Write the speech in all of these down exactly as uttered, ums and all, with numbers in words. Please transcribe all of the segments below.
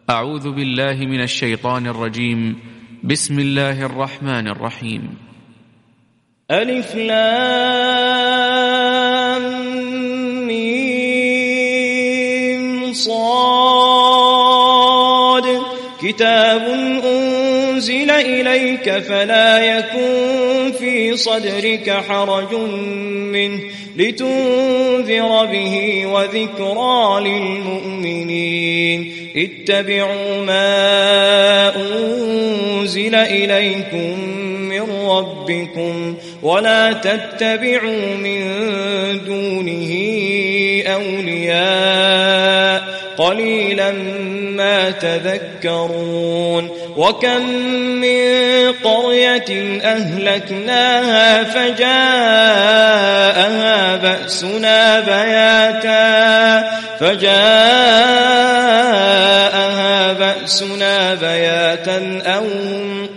أعوذ بالله من الشيطان الرجيم. بسم الله الرحمن الرحيم. ألف لام ميم صاد كتاب أنزل إليك فلا يكن في صدرك حرج منه لتنذر به وذكرى للمؤمنين. اتبعوا ما أنزل إليكم من ربكم ولا تتبعوا من دونه أولياء قليلا ما تذكرون. وكم من قرية أهلكناها فجاءها بأسنا بياتا فجاءها بأسنا بياتا أو هم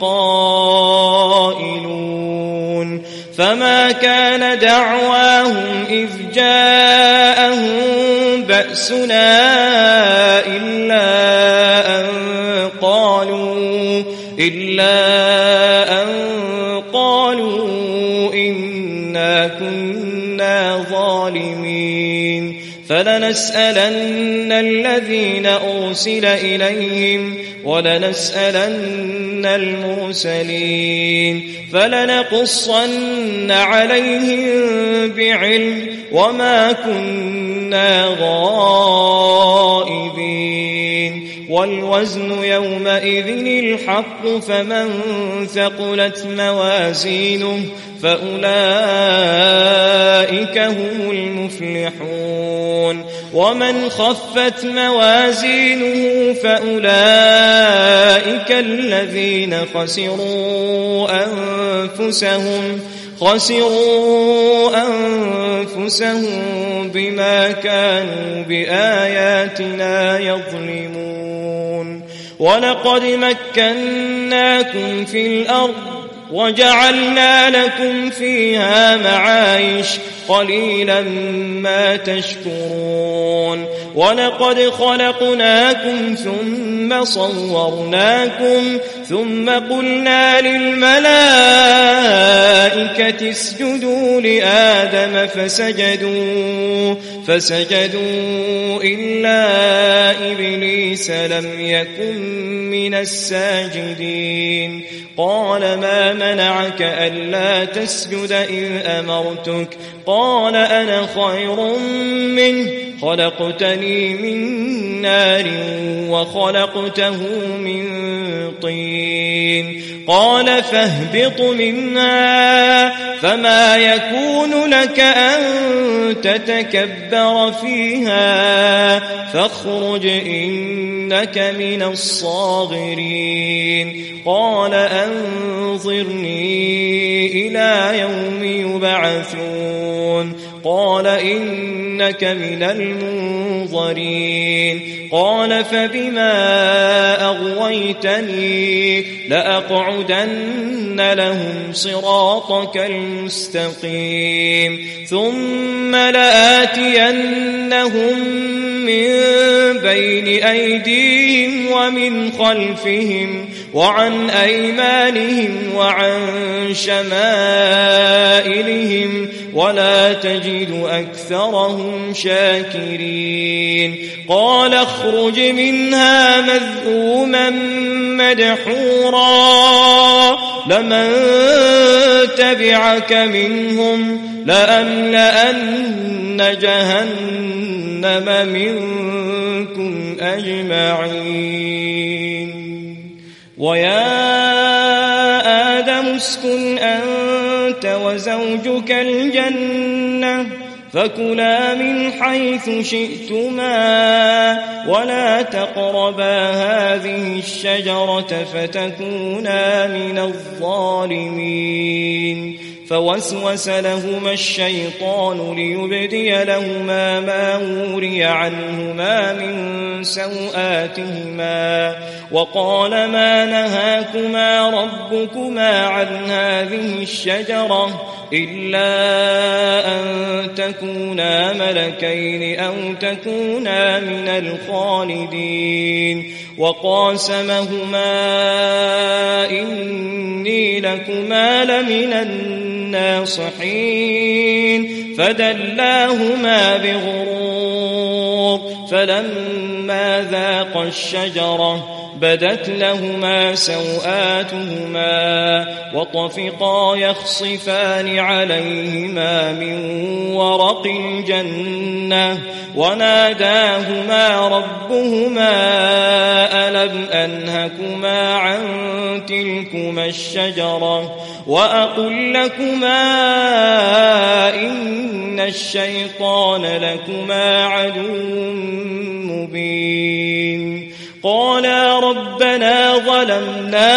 قائلون. فما كان دعواهم إذ جاءهم بأسنا إلا أن قالوا إلا أن قالوا إنا كنا ظالمين. فلنسألن الذين أرسل إليهم ولنسألن المرسلين فلنقصن عليهم بعلم وما كنا غائبين. والوزن يومئذ الحق فمن ثقلت موازينه فأولئك هم المفلحون. ومن خفت موازينه فأولئك الذين خسروا أنفسهم خسروا أنفسهم بما كانوا بآياتنا يظلمون. ولقد مكناكم في الأرض وجعلنا لكم فيها معايش قليلا ما تشكرون. ولقد خلقناكم ثم صورناكم ثم قلنا للملائكة اسجدوا لآدم فسجدوا فسجدوا إلا إبليس لم يكن من الساجدين. قال ما منعك ألا تسجد إذ أمرتك؟ قال أنا خير منه خلقتني من نار وخلقته من طين. قال فاهبط منها فما يكون لك أن تتكبر فيها فاخرج إنك من الصاغرين. قال أنظرني إلى يوم يبعثون. قال إنك من المنظرين. قال فبما أغويتني لأقعدن لهم صراطك المستقيم ثم لآتينهم من بين أيديهم ومن خلفهم وعن أيمانهم وعن شمائلهم ولا تجد أكثرهم شاكرين. قال اخرج منها مذءوما مدحورا لمن تبعك منهم لأملأن جهنم منكم أجمعين. ويا آدم اسكن أنت وزوجك الجنة فكلا من حيث شئتما ولا تقربا هذه الشجرة فتكونا من الظالمين. فوسوس لهما الشيطان ليبدي لهما ما وري عنهما من سوآتهما وقال ما نهاكما ربكما عن هذه الشجرة إلا أن تكونا ملكين أو تكونا من الخالدين وقاسمهما إني لكما لمن الناصحين فدلاهما بغرور فلما ذاقا الشجرة بدت لهما سوآتهما وطفقا يخصفان عليهما من ورق الجنة وناداهما ربهما ألم أنهكما عن تلكما الشجرة وأقل لكما إن الشيطان لكما عدو مبين قالا ربنا ظلمنا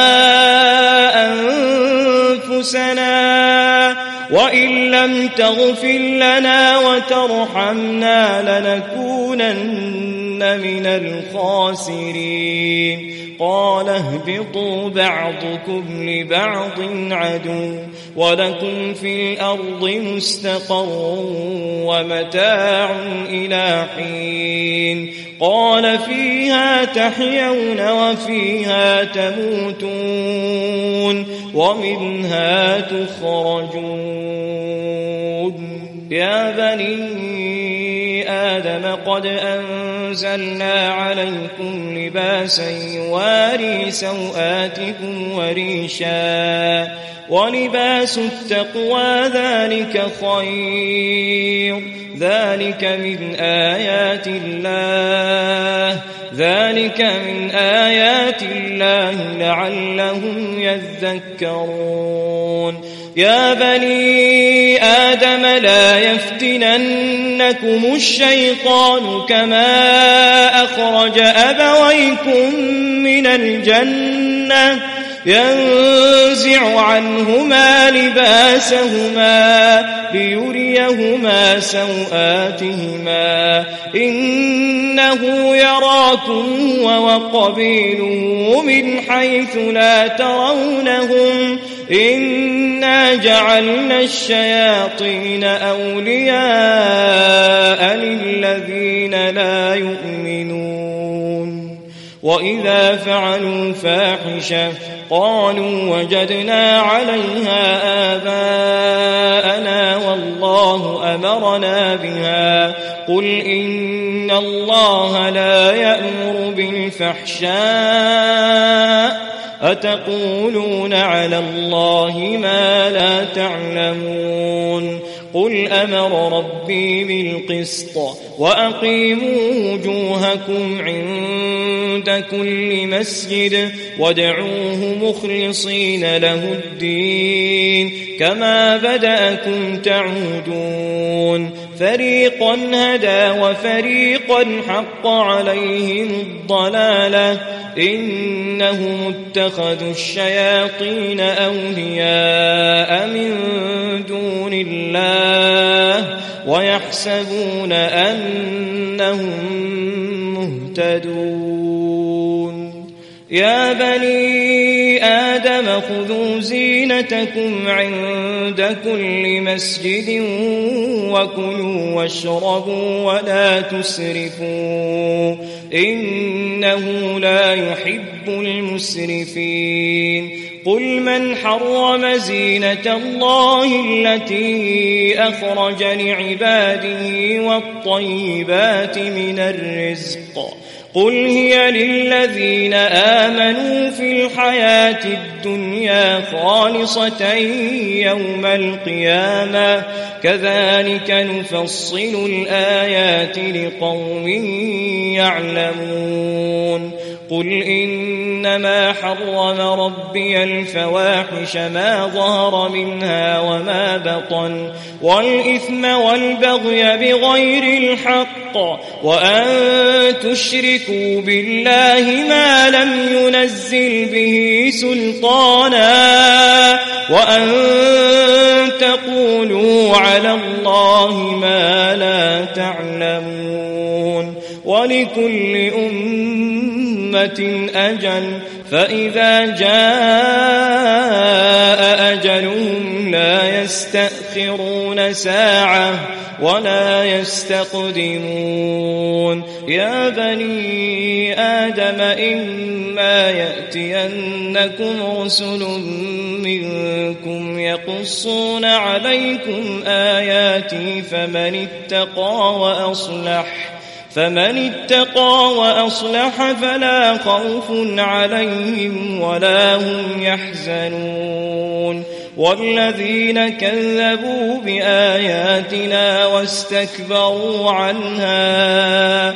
أنفسنا وإن لم تغفر لنا وترحمنا لنكونن من الخاسرين قال اهبطوا بعضكم لبعض عدو ولكم في الأرض مستقر ومتاع إلى حين قال فيها تحيون وفيها تموتون ومنها تخرجون يا بني آدم قد أنزلنا عليكم لباسا يواري سوآتكم وريشا ولباس التقوى ذلك خير ذلك من آيات الله ذلك من آيات الله لعلهم يذكرون يا بني آدم لا يفتننكم الشيطان كما أخرج أبويكم من الجنة ينزع عنهما لباسهما ليريهما سوآتهما إنه يراكم وقبيله من حيث لا ترونهم إنا جعلنا الشياطين أولياء للذين لا يؤمنون وإذا فعلوا فاحشة قالوا وجدنا عليها آباءنا والله أمرنا بها قل إن الله لا يأمر بالفحشاء أتقولون على الله ما لا تعلمون قل أمر ربي بالقسط وأقيموا وجوهكم عند كل مسجد وادعوه مخلصين له الدين كما بدأكم تعودون فريقا هدى وفريقا حق عليهم الضلالة إنهم اتخذوا الشياطين أولياء من دون الله ويحسبون أنهم مهتدون يا بني آدم خذوا زينتكم عند كل مسجد وكلوا واشربوا ولا تسرفوا إنه لا يحب المسرفين قل من حرم زينة الله التي أخرج لعباده والطيبات من الرزق قل هي للذين آمنوا في الحياة الدنيا خالصة يوم القيامة كذلك نفصل الآيات لقوم يعلمون قل إنما حرم ربي الفواحش ما ظهر منها وما بطن والإثم والبغي بغير الحق وأن تشركوا بالله ما لم ينزل به سلطانا وأن تقولوا على الله ما لا تعلمون ولكل أمة أجل فإذا جاء أجلهم لا يستأخرون ساعة ولا يستقدمون يا بني آدم إما يأتينكم رسل منكم يقصون عليكم آياتي فمن اتقى وأصلح فمن اتقى وأصلح فلا خوف عليهم ولا هم يحزنون والذين كذبوا بآياتنا واستكبروا عنها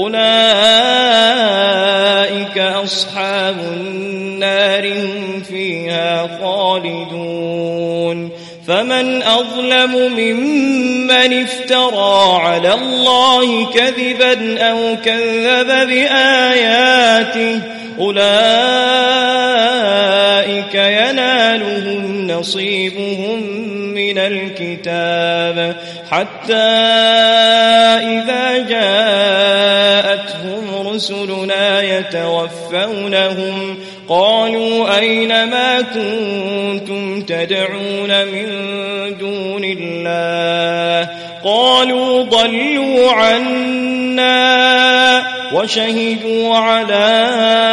أولئك أصحاب النار هم فيها خالدون فمن أظلم ممن افترى على الله كذبا أو كذب بآياته أولئك ينالهم نصيبهم من الكتاب حتى إذا جاءتهم رسلنا يتوفونهم قالوا أين ما كنتم تدعون من دون الله قالوا ضلوا عنا وشهدوا على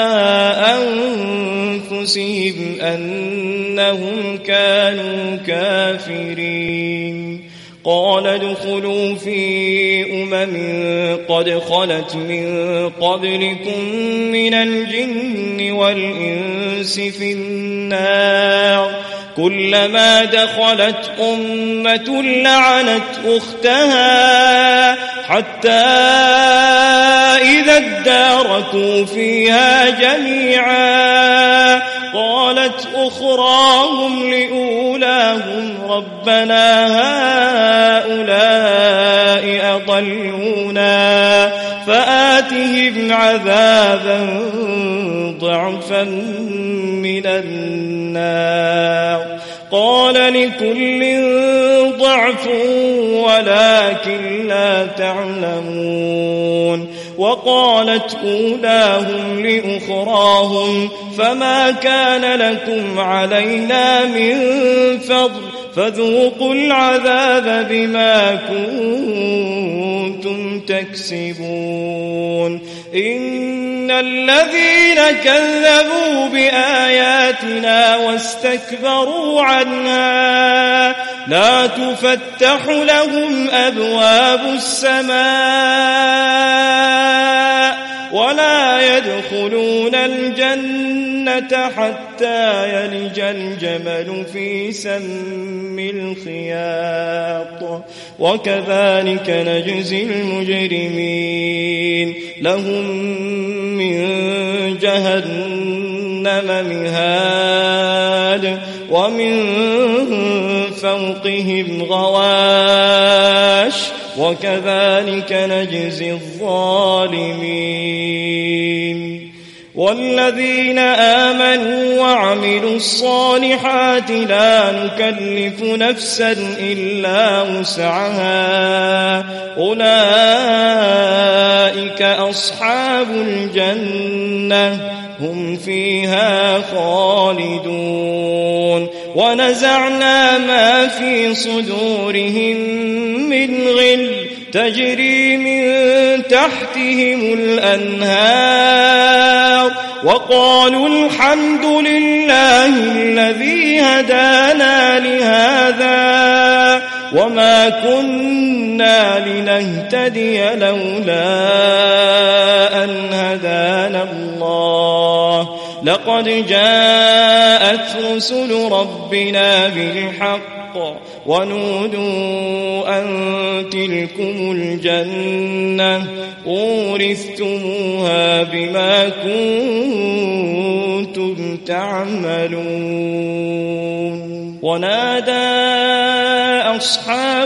أنفسهم أنهم كانوا كافرين قال ادخلوا في أمم قد خلت من قبلكم من الجن والإنس في النار كلما دخلت أمة لعنت أختها حتى إذا اداركوا فيها جميعا قالت أخراهم لأولاهم ربنا هؤلاء أضلونا فآتهم عذابا ضعفا من النار قال لكل ضعف ولكن لا تعلمون وقالت أولاهم لأخراهم فما كان لكم علينا من فضل فذوقوا العذاب بما كنتم تكسبون إن الذين كذبوا بآياتنا واستكبروا عنها لا تفتح لهم أبواب السماء ولا يدخلون الجنة حتى يلج الجمل في سم الخياط وكذلك نجزي المجرمين لهم من جهنم مهاد ومن فوقهم غواش وكذلك نجزي الظالمين والذين آمنوا وعملوا الصالحات لا نكلف نفسا إلا وسعها أولئك أصحاب الجنة هم فيها خالدون ونزعنا ما في صدورهم من غل تجري من تحتهم الأنهار وقالوا الحمد لله الذي هدانا لهذا وما كنا لنهتدي لولا أن هدانا الله لقد جاءت رسل ربنا بالحق ونودوا أن تلكم الجنة أورثتموها بما كنتم تعملون ونادى أصحاب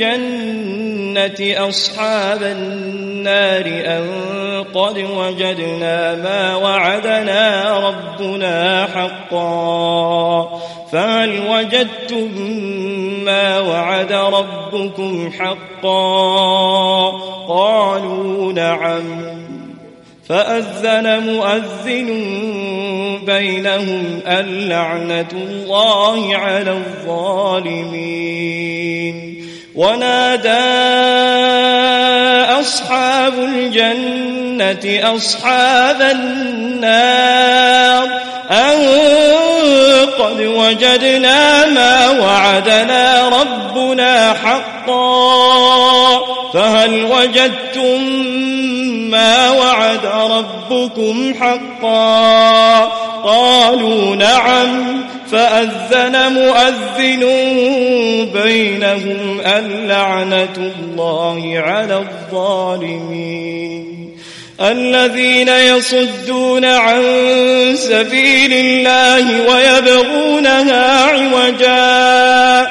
الجنة أصحاب النار أن قد وجدنا ما وعدنا ربنا حقا فهل وجدتم ما وعد ربكم حقا قالوا نعم فأذن مؤذن بينهم اللعنة الله على الظالمين. ونادى أصحاب الجنة أصحاب النار أن قد وجدنا ما وعدنا ربنا حقا فهل وجدتم ما وعد ربكم حقا؟ قالوا نعم. فأذن مؤذن بينهم اللعنة الله على الظالمين. الذين يصدون عن سبيل الله ويبغونها عوجا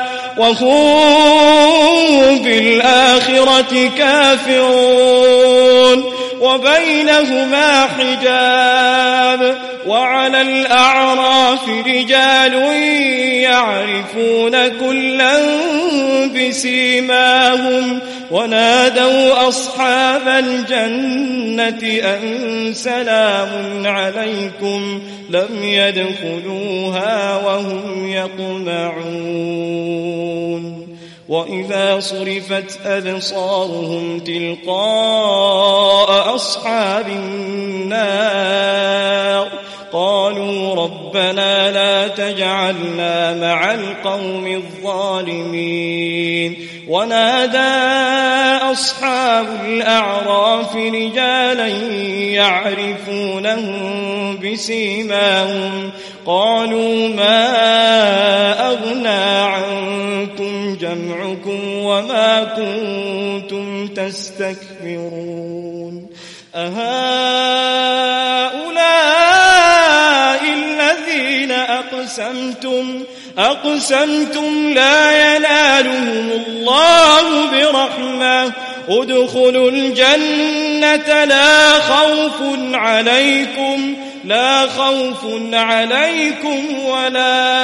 وهم بالآخرة كافرون وبينهما حجاب. وعلى الأعراف رجال يعرفون كلا بسيماهم ونادوا أصحاب الجنة أن سلام عليكم لم يدخلوها وهم يطمعون. وإذا صرفت أبصارهم تلقاء أصحاب النار قالوا ربنا لا تجعلنا مع القوم الظالمين. ونادى أصحاب الأعراف رجالا يعرفونهم بسيماهم قالوا ما أغنى عنكم جمعكم وما كنتم تستكبرون أهؤلاء الذين أقسمتم أقسمتم لا ينالهم الله برحمة ادخلوا الجنة لا خوف عليكم لا خوف عليكم ولا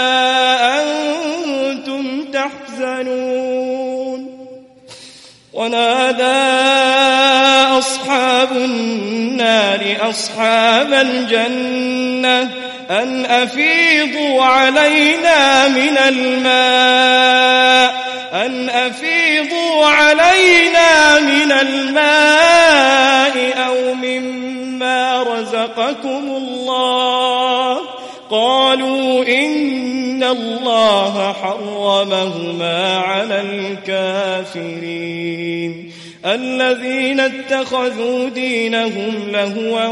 أنتم تحزنون. ونادى أصحاب النار أصحاب الجنة أن أفيضوا علينا من الماء أن أفيضوا علينا من الماء أو مما رزقكم الله. قالوا إن الله حرمهما على الكافرين. الذين اتخذوا دينهم لهوا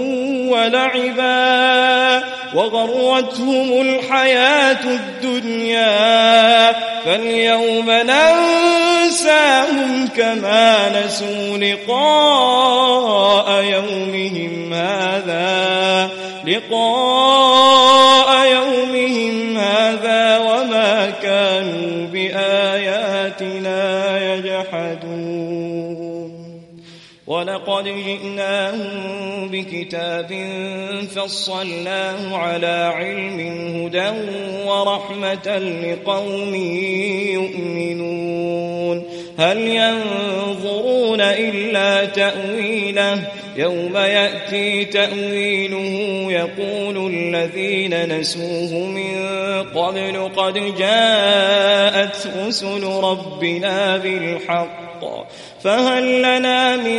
ولعبا وغرتهم الحياة الدنيا فاليوم ننساهم كما نسوا لقاء يومهم هذا لقاء يومهم هذا وما كانوا بآياتنا يجحدون. ولقد جئناهم بكتاب فصلناه على علم هدى ورحمة لقوم يؤمنون. هل ينظرون إلا تأويله يوم يأتي تأويله يقول الذين نسوه من قبل قد جاءت رسل ربنا بالحق فهل لنا من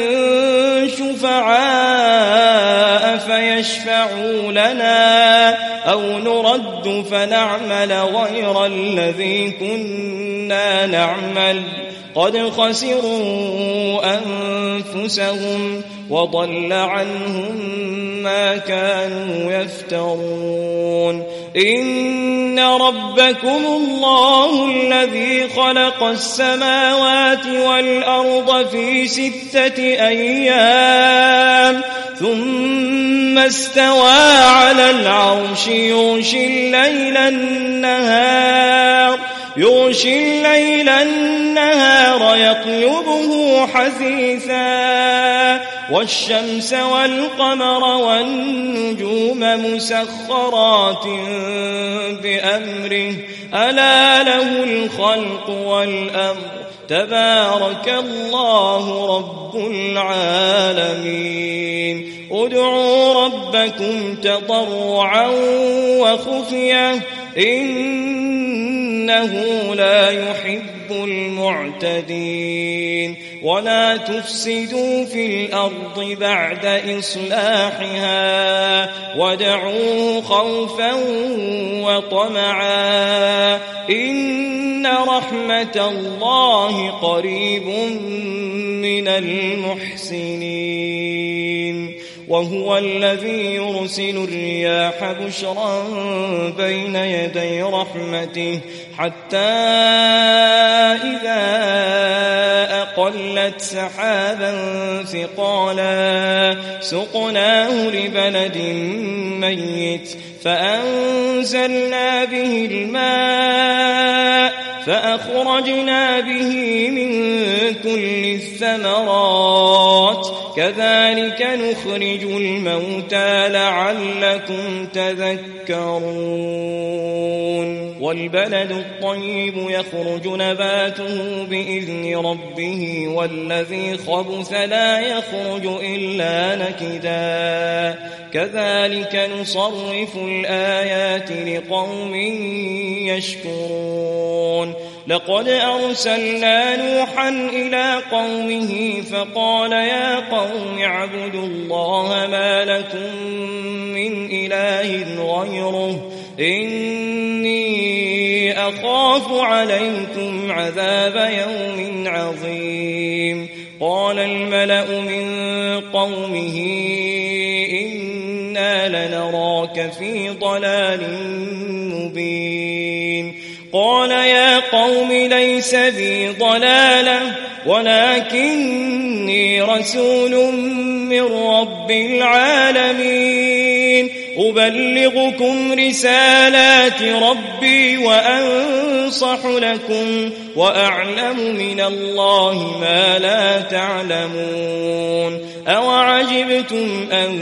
شفعاء فيشفعوا لنا أو نرد فنعمل غير الذي كنا نعمل قد خسروا أنفسهم وضل عنهم ما كانوا يفترون. إن ربكم الله الذي خلق السماوات والأرض في ستة أيام ثم استوى على العرش يغشي الليل النهار يغشي الليل النهار يطلبه حثيثا والشمس والقمر والنجوم مسخرات بأمره ألا له الخلق والأمر تبارك الله رب العالمين ادعوا ربكم تضرعا وخفية إنه لا يحب المعتدين ولا تفسدوا في الأرض بعد إصلاحها وادعوه خوفا وطمعا إن رحمة الله قريب من المحسنين وهو الذي يرسل الرياح بشرا بين يدي رحمته حتى إذا أقلت سحابا ثقالا سقناه لبلد ميت فأنزلنا به الماء فأخرجنا به من كل الثمرات كذلك نخرج الموتى لعلكم تذكرون والبلد الطيب يخرج نباته بإذن ربه والذي خبث لا يخرج إلا نكدا كذلك نصرف الآيات لقوم يشكرون لقد أرسلنا نوحا إلى قومه فقال يا قوم اعبدوا الله ما لكم من إله غيره إني أخاف عليكم عذاب يوم عظيم قال الملأ من قومه إنا لنراك في ضلال مبين قال يا قوم ليس بي ضلالة ولكني رسول من رب العالمين أبلغكم رسالات ربي وأنصح لكم وأعلم من الله ما لا تعلمون أوعجبتم أن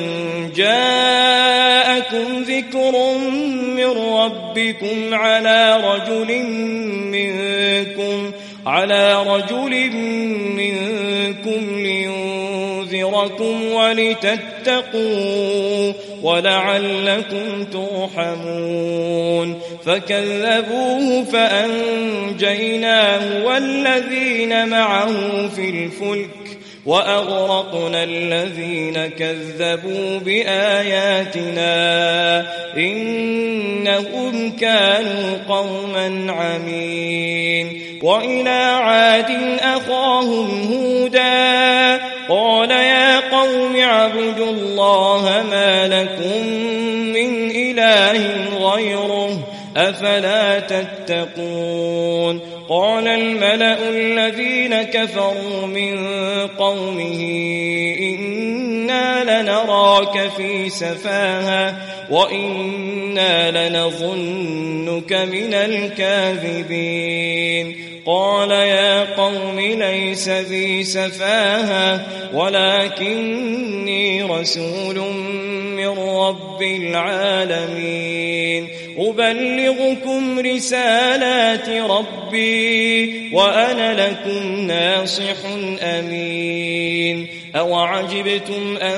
جاءكم ذكر من ربكم على رجل منكم على رجل منكم لينذركم ولتتقوا ولعلكم ترحمون فكذبوه فأنجيناه والذين معه في الفلك وأغرقنا الذين كذبوا بآياتنا إنهم كانوا قوما عمين وإلى عاد أخاهم هودا قال يا قوم اعبدوا الله ما لكم من إله غيره أفلا تتقون قال الملأ الذين كفروا من قومه إنا لنراك في سفاهة وإنا لنظنك من الكاذبين قال يا قوم ليس بي سفاهة ولكني رسول من رب العالمين أبلغكم رسالات ربي وأنا لكم ناصح أمين أوعجبتم أن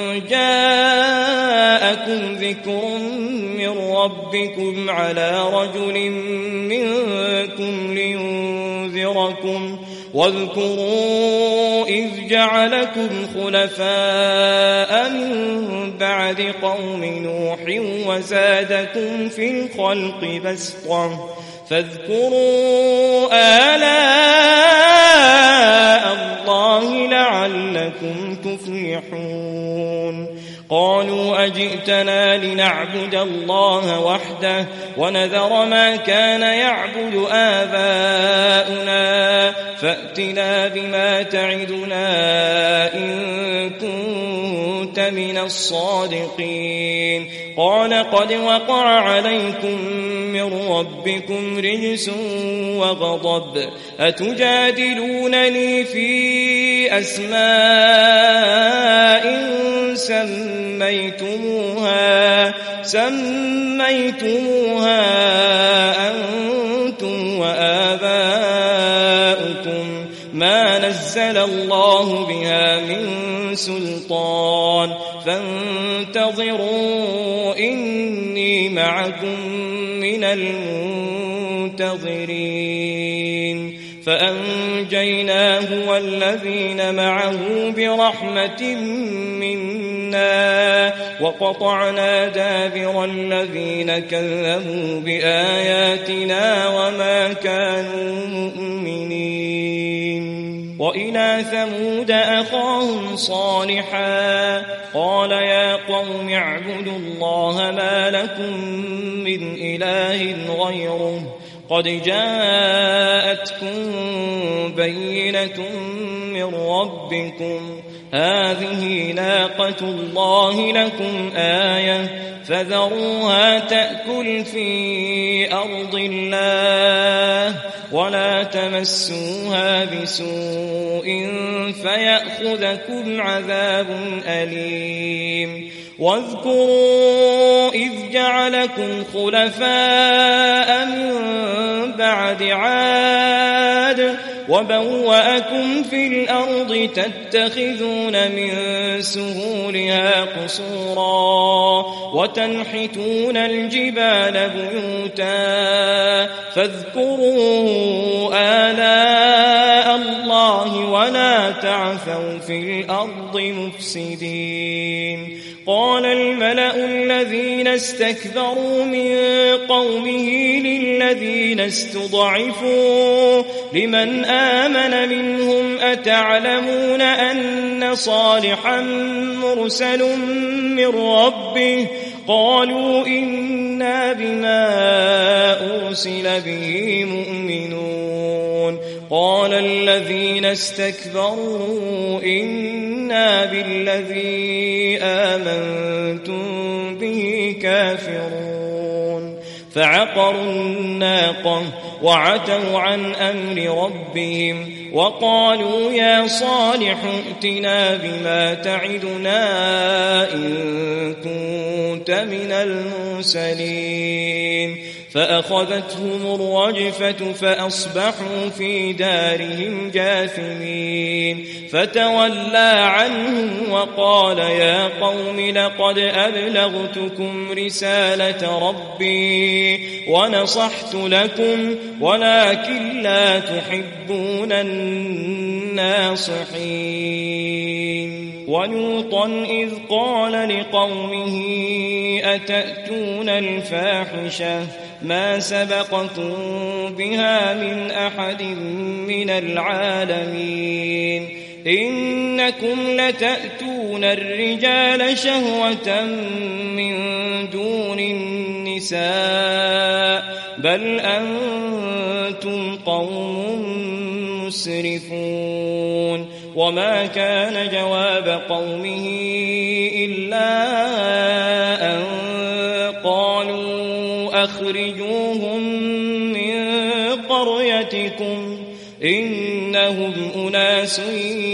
جاءكم ذكر من ربكم على رجل منكم لينذركم واذكروا إذ جعلكم خلفاء من بعد قوم نوح وزادكم في الخلق بسطة فاذكروا آلاء الله لعلكم تفلحون قالوا أجئتنا لنعبد الله وحده ونذر ما كان يعبد آباؤنا فأتنا بما تعدنا إن كنت من الصادقين قال قد وقع عليكم من ربكم رجس وغضب أتجادلونني في أسماء سميتموها سميتموها أنتم وآباؤكم نزل الله بها من سلطان فانتظروا إني معكم من المنتظرين فأنجيناه والذين معه برحمة منا وقطعنا دابر الذين كذبوا بآياتنا وما كانوا مؤمنين. وإلى ثمود أخاهم صالحا قال يا قوم اعبدوا الله ما لكم من إله غيره قد جاءتكم بينة من ربكم هذه ناقة الله لكم آية فذروها تأكل في أرض الله ولا تمسوها بسوء فيأخذكم عذاب أليم. واذكروا إذ جعلكم خلفاء من بعد عاد وبوأكم في الأرض تتخذون من سهولها قصورا وتنحتون الجبال بيوتا فاذكروا آلاء الله ولا تعثوا في الأرض مفسدين. قال الملأ الذين استكبروا من قومه للذين استضعفوا لمن آمن منهم أتعلمون أن صالحا مرسل من ربه قالوا إنا بما أرسل به مؤمنون. قال الذين استكبروا إنا بالذي آمنتم به كافرون. فعقروا الناقة وعتوا عن أمر ربهم وقالوا يا صالح ائتنا بما تعدنا إن كنت من المرسلين. فأخذتهم الرجفة فأصبحوا في دارهم جاثمين. فتولى عنهم وقال يا قوم لقد أبلغتكم رسالة ربي ونصحت لكم ولكن لا تحبون الناصحين. ولوطا إذ قال لقومه أتأتون الفاحشة ما سبقكم بها من أحد من العالمين إنكم لتأتون الرجال شهوة من دون النساء بل أنتم قوم مسرفون. وما كان جواب قومه إلا أن قالوا أخرجوهم من قريتكم إنهم أناس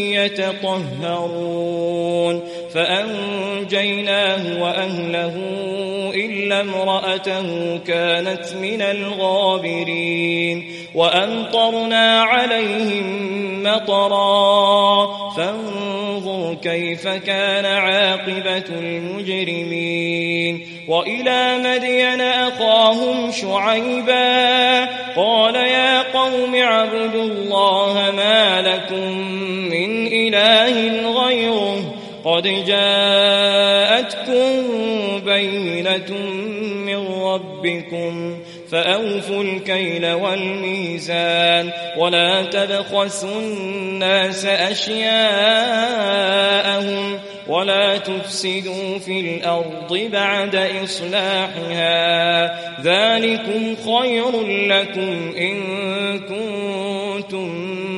يتطهرون. فأنجيناه وأهله إلا امرأته كانت من الغابرين. وأمطرنا عليهم مطرا فانظر كيف كان عاقبة المجرمين. وإلى مدين أخاهم شعيبا قال يا قوم اعبدوا الله ما لكم من إله غيره قد جاءتكم بينة من ربكم فأوفوا الكيل والميزان ولا تبخسوا الناس أشياءهم ولا تفسدوا في الأرض بعد إصلاحها ذلكم خير لكم إن كنتم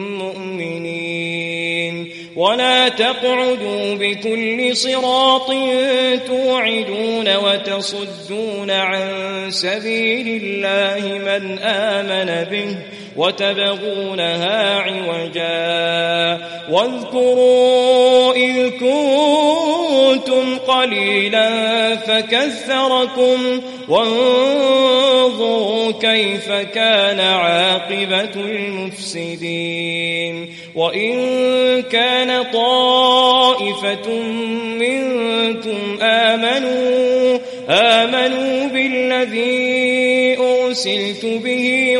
مؤمنين. ولا تقعدوا بكل صراط توعدون وتصدون عن سبيل الله من آمن به وتبغونها عوجا واذكروا إذ كنتم قليلا فكثركم وانظروا كيف كان عاقبة المفسدين وإن كان طائفة منكم آمنوا آمنوا بالذي أرسلت به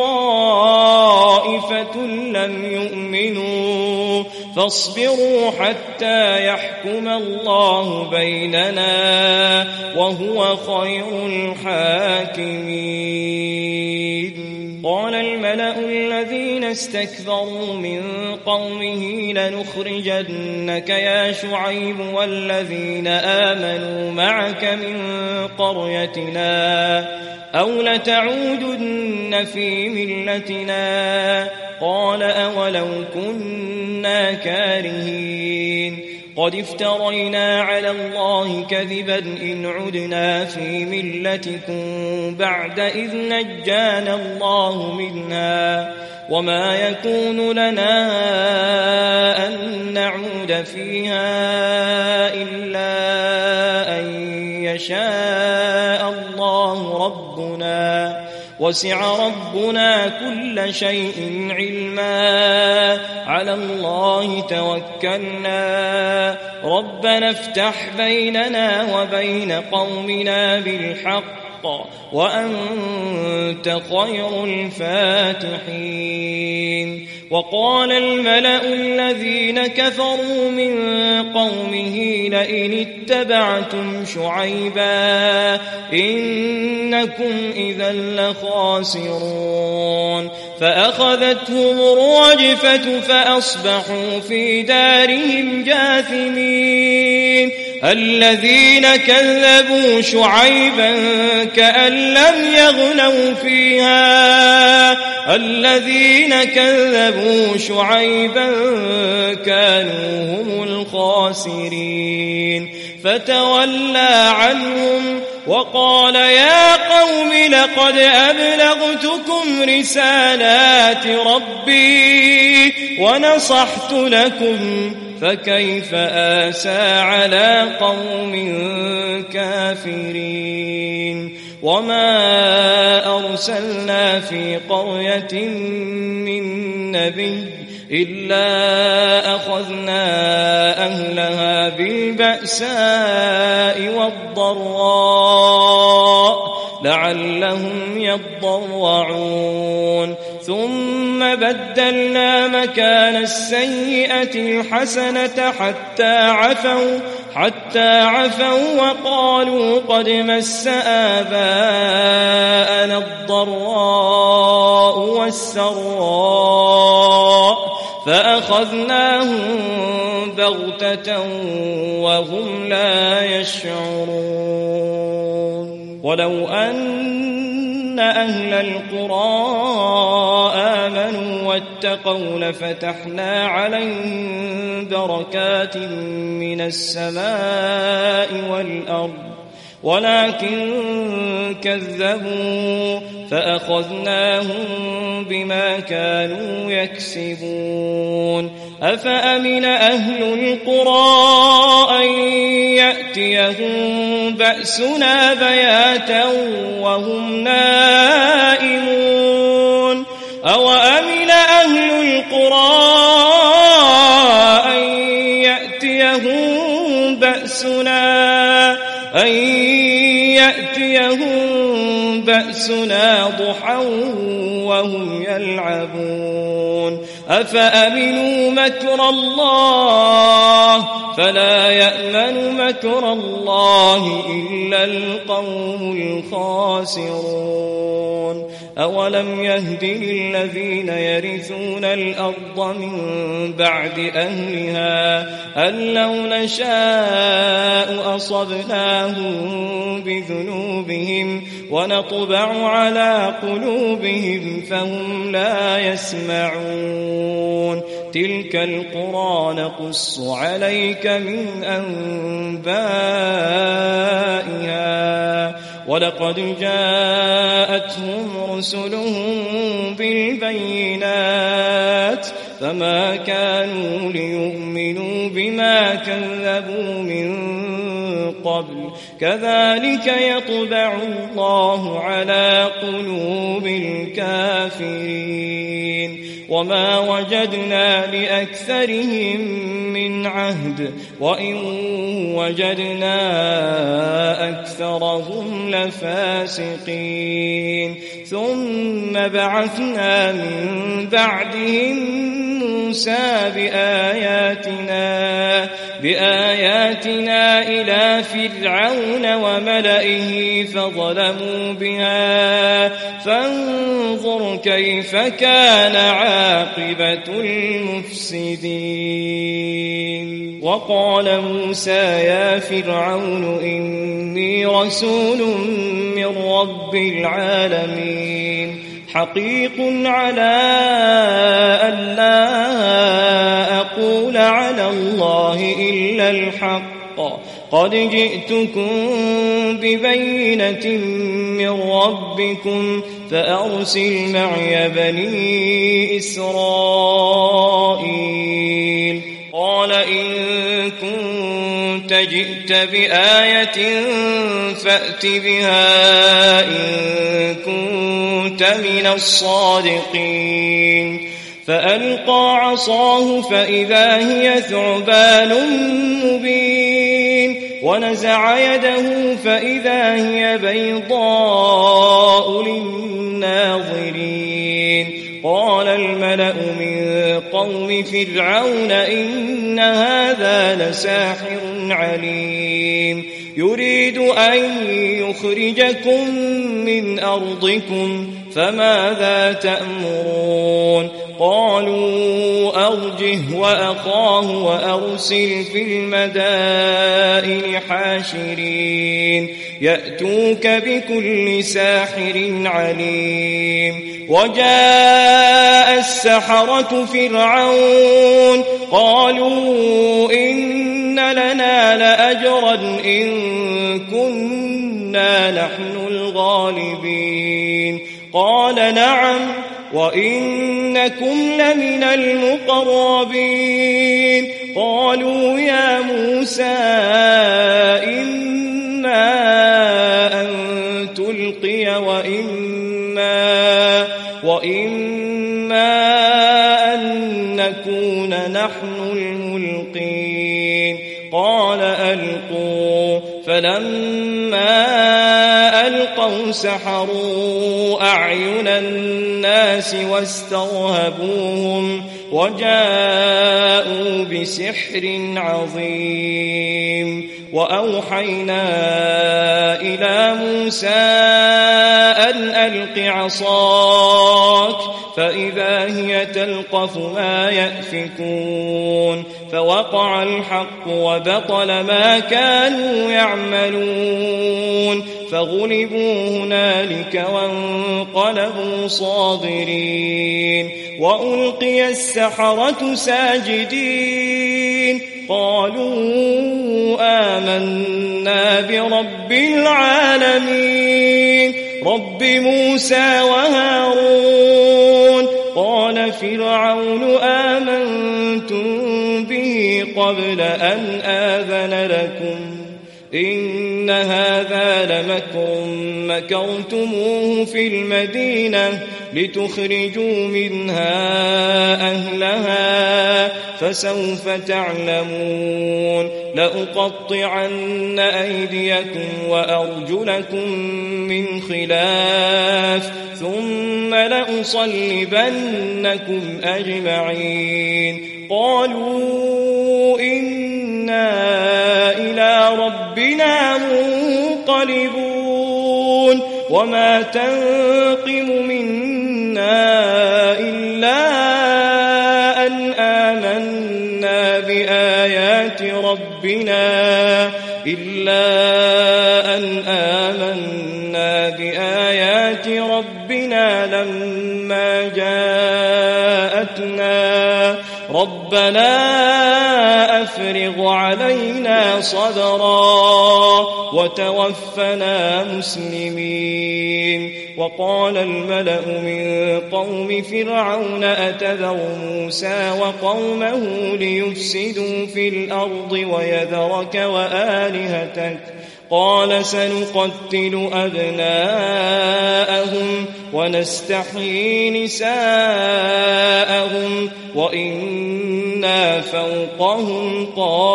وطائفة لم يؤمنوا فاصبروا حتى يحكم الله بيننا وهو خير الحاكمين. قال الملأ الذين استكبروا من قومه لنخرجنك يا شعيب والذين آمنوا معك من قريتنا أو لتعودن في ملتنا قال أولو كنا كارهين قد افترينا على الله كذبا إن عدنا في ملتكم بعد إذ نجانا الله منها وما يكون لنا أن نعود فيها إلا أن يشاء الله ربنا وسع ربنا كل شيء علما على الله توكلنا ربنا افتح بيننا وبين قومنا بالحق وأنت خير الفاتحين. وقال الملأ الذين كفروا من قومه لئن اتبعتم شعيبا إنكم إذا لخاسرون فأخذتهم الرجفة فأصبحوا في دارهم جاثمين. الذين كذبوا شعيبا كأن لم يغنوا فيها الذين كذبوا شعيبا كانوا هم الخاسرين فتولى عنهم وقال يا قوم لقد أبلغتكم رسالات ربي ونصحت لكم فكيف آسى على قوم كافرين. وما أرسلنا في قرية من نبي إلا أخذنا أهلها بالبأساء والضراء لعلهم يضرعون ثم بدلنا مكان السيئة الحسنة حتى عفوا حتى عفوا وقالوا قد مس آباءنا الضراء والسراء فأخذناهم بغتة وهم لا يشعرون. ولو أن أهل القرى آمنوا واتقوا لفتحنا عليهم بركات من السماء والأرض ولكن كذبوا فأخذناهم بما كانوا يكسبون. أفأمن أهل القرى أن يأتيهم بأسنا بياتا وهم نائمون أو أمن أهل القرى أن يأتيهم بأسنا أن يأتيهم بأسنا ضحى وهم يلعبون. أفأمنوا مكر الله فلا يأمن مكر الله إلا القوم الخاسرون. أولم يهد للذين يرثون الأرض من بعد أهلها أن لو نشاء أصبناهم بذنوبهم ونطبع على قلوبهم فهم لا يسمعون. تلك القرى نقص عليك من أنبائها ولقد جاءتهم رسلهم بالبينات فما كانوا ليؤمنوا بما كذبوا من قبل كذلك يطبع الله على قلوب الكافرين وما وجدنا لأكثرهم من عهد وإن وجدنا أكثرهم لفاسقين ثم بعثنا من بعدهم موسى بآياتنا بآياتنا إلى فرعون وملئه فظلموا بها فانظر كيف كان عاقبة المفسدين وقال موسى يا فرعون إني رسول من رب العالمين حقيق على أن لا أقول على الله إلا الحق قد جئتكم ببينة من ربكم فأرسل معي بني إسرائيل قال إن كنت جئت بآية فأت بها إن كنت من الصادقين فألقى عصاه فإذا هي ثعبان مبين ونزع يده فإذا هي بيضاء للناظرين قال الملأ من قوم فرعون إن هذا لساحر عليم يريد أن يخرجكم من أرضكم فماذا تأمرون قالوا أرجه وأخاه وأرسل في المدائن حاشرين يأتوك بكل ساحر عليم وجاء السحرة فرعون قالوا إن لنا لأجرا إن كنا نحن الغالبين قال نعم وإنكم لمن المقربين قالوا يا موسى إما أن تلقي وإما, وإما أن نكون نحن الملقين قال ألقوا فلما ألقوا سحروا أعين الناس واسترهبوهم وجاءوا بسحر عظيم وأوحينا إلى موسى أن ألق عصاك فإذا هي تلقف ما يأفكون فوقع الحق وبطل ما كانوا يعملون فغلبوا هنالك وانقلبوا صاغرين وألقي السحرة ساجدين قالوا آمنا برب العالمين رب موسى وهارون قال فرعون آمنتم به قبل أن آذن لكم إن هذا لمكر مكرتموه في المدينة لتخرجوا منها أهلها فسوف تعلمون لأقطعن أيديكم وأرجلكم من خلاف ثم لأصلبنكم أجمعين قالوا إنا إلى ربنا منقلبون وما تنقم منا إلا أن آمنا بآيات ربنا إلا أن آمنا بآيات ربنا لما جاءتنا ربنا أفرغ علينا صبرا وتوفنا مسلمين. وقال الملأ من قوم فرعون أتذر موسى وقومه ليفسدوا في الأرض ويذرك وآلهتك قال سنقتل أبناءهم ونستحيي نساءهم وإنا فوقهم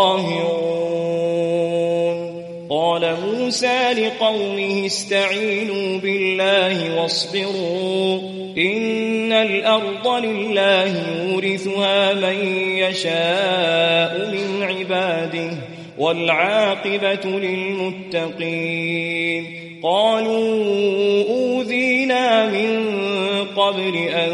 قاهرون. قال موسى لقومه استعينوا بالله واصبروا إن الأرض لله يورثها من يشاء من عباده والعاقبة للمتقين. قالوا أوذينا من قبل أن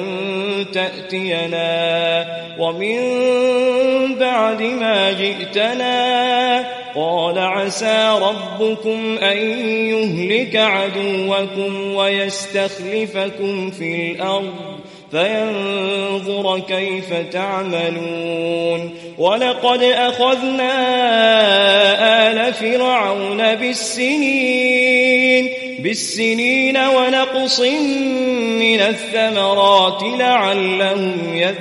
تأتينا ومن بعد ما جئتنا قال عسى ربكم أن يهلك عدوكم ويستخلفكم في الأرض فينظر كيف تعملون. ولقد أخذنا آل فرعون بالسنين بالسنين ونقص من الثمرات لعلهم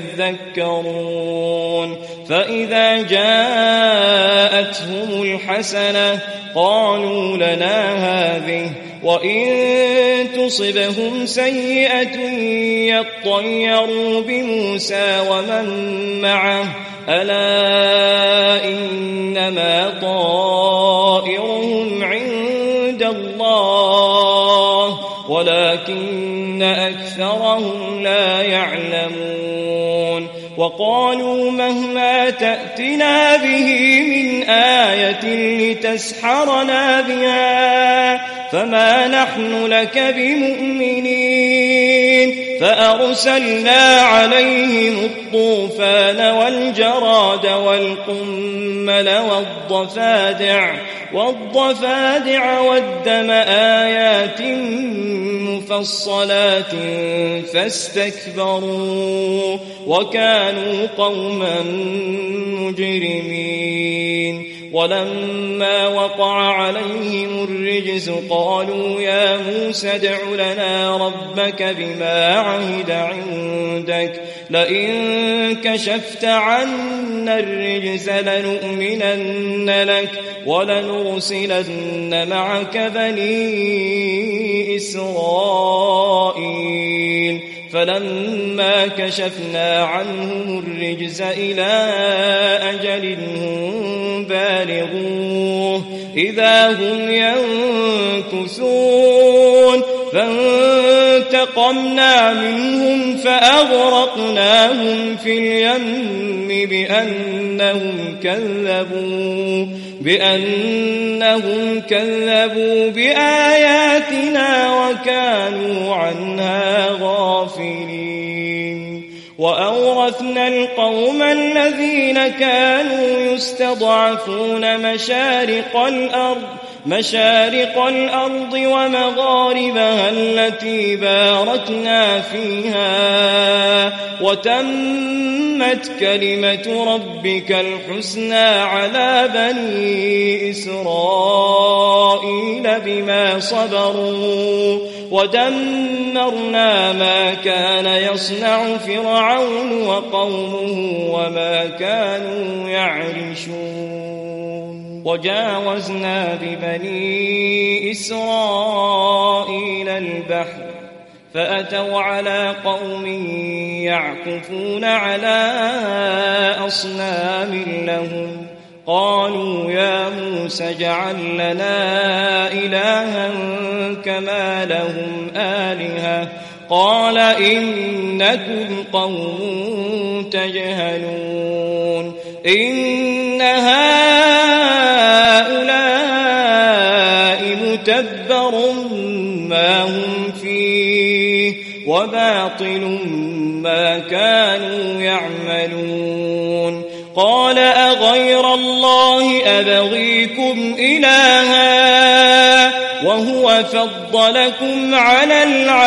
يذكرون. فإذا جاءتهم الحسنة قالوا لنا هذه وإن تصبهم سيئة يطيروا بموسى ومن معه ألا إنما طائرهم عند الله ولكن أكثرهم لا يعلمون. وقالوا مهما تأتنا به من آية لتسحرنا بها فما نحن لك بمؤمنين. فأرسلنا عليهم الطوفان والجراد والقمل والضفادع والضفادع والدم آيات مفصلات فاستكبروا وكانوا قوما مجرمين. ولما وقع عليهم الرجز قالوا يا موسى ادع لنا ربك بما عهد عندك لئن كشفت عنا الرجز لنؤمنن لك ولنرسلن معك بني إسرائيل. فلما كشفنا عنهم الرجز إلى أجل هم بالغوه إذا هم ينكثون فانتقمنا منهم فأغرقناهم في اليم بأنهم كذبوا بأنهم كذبوا بآياتنا وكانوا عنها غافلين. وأورثنا القوم الذين كانوا يستضعفون مشارق الأرض مشارق الأرض ومغاربها التي باركنا فيها وتمت كلمة ربك الحسنى على بني إسرائيل بما صبروا ودمرنا ما كان يصنع فرعون وقومه وما كانوا يعرشون. وجاوزنا ببني إسرائيل البحر فأتوا على قوم يعكفون على أصنام لهم قالوا يا موسى اجعل لنا إلها كما لهم آلهة قال إنكم قوم تجهلون. إن هؤلاء متبر ما هم فيه وباطل ما كانوا يعملون. قال أغير الله أبغيكم إلها وهو فضلكم على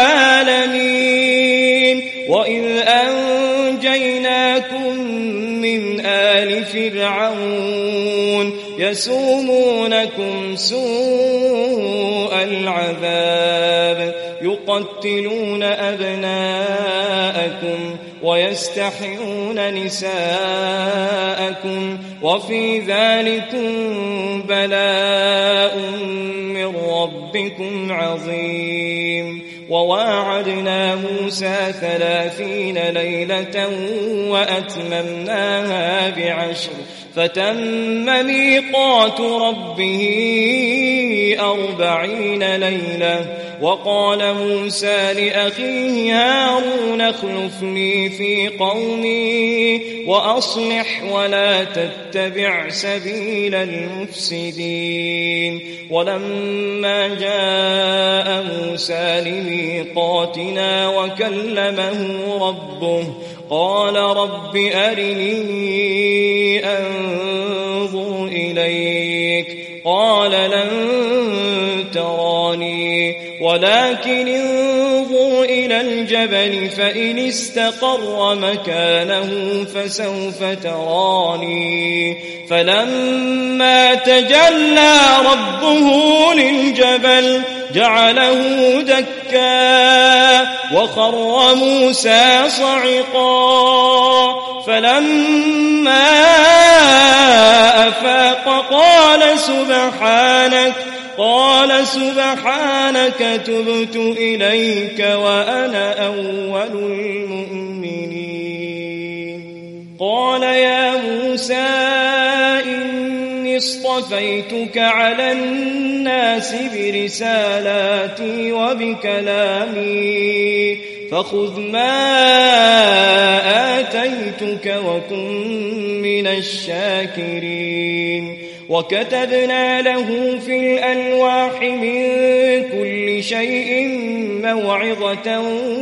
العالمين وإذ أنجيناكم من آل فرعون يسومونكم سوء العذاب يقتلون أبناءكم ويستحيون نساءكم وفي ذلكم بلاء من ربكم عظيم. وواعدنا موسى ثلاثين ليلة وأتممناها بعشر فتم ميقات ربه أربعين ليلة. وقال موسى لأخيه هارون اخلفني في قومي وأصلح ولا تتبع سبيل المفسدين. ولما جاء موسى لميقاتنا وكلمه ربه قال رب أرني أنظر إليك قال لن تراني ولكن انظر إلى الجبل فإن استقر مكانه فسوف تراني. فلما تجلى ربه للجبل جعله دكا وخر موسى صعقا. فلما أفاق قال سبحانك قال سبحانك تبت إليك وأنا أول المؤمنين. قال يا موسى إني اصطفيتك على الناس برسالاتي وبكلامي فخذ ما آتيتك وكن من الشاكرين. وكتبنا له في الألواح من كل شيء موعظة